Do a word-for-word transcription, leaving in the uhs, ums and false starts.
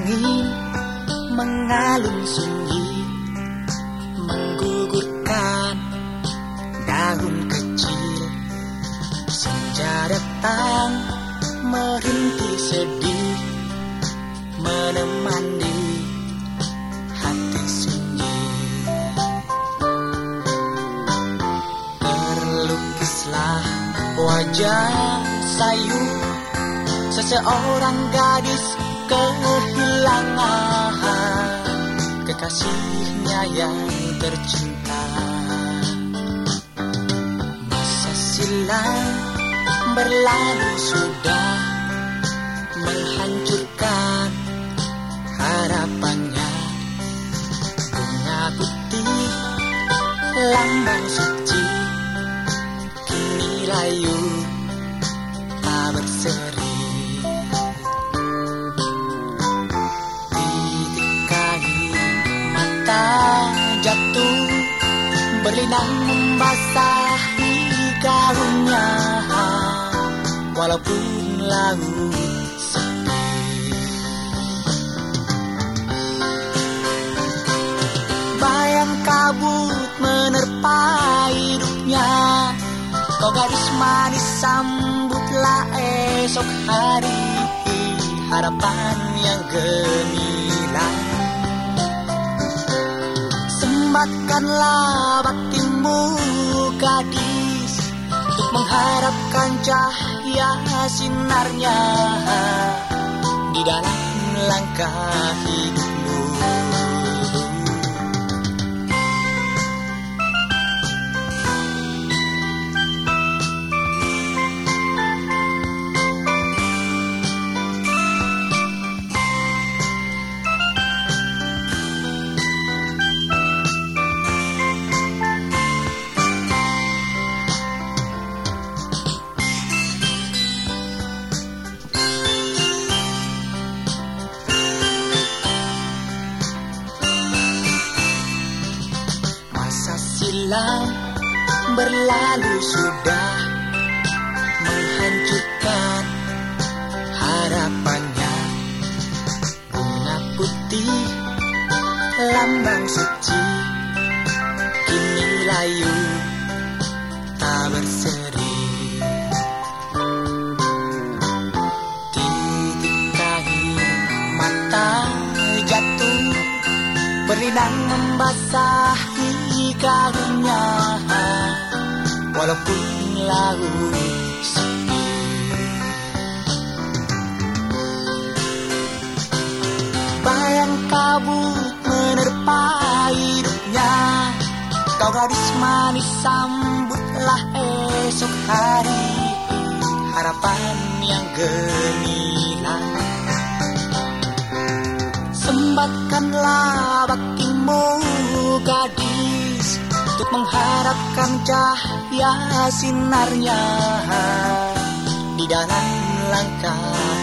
angin mengalun sunyi, menggugurkan daun kecil. Senja datang merintih sedih, menemani hati sunyi. Terlukislah wajah sayu seseorang gadis kehilangan kekasihnya yang tercinta. Masa silam berlalu sudah menghancurkan harapannya. Bunga putih lambang suci kini layu tak berseri. Jatuh berlinang membasahi gaunnya, walaupun laut sepi. Bayang kabut menerpa hidupnya, kau gadis manis sambutlah esok hari harapan yang gemilang. Sembatkanlah baktimu gadis untuk mengharapkan cahaya sinarnya di dalam langkah hidupmu. Silam berlalu sudah menghancurkan harapannya. Bunga putih lambang suci kini layu tak berseri. Titik air mata jatuh berlinang membasahi gaunnya, walaupun laut sepi. Bayang kabut menerpa hidupnya, kau gadis manis sambutlah esok hari harapan yang gemilang. Sembatkanlah baktimu gadis untuk mengharapkan cahaya sinarnya di dalam langkah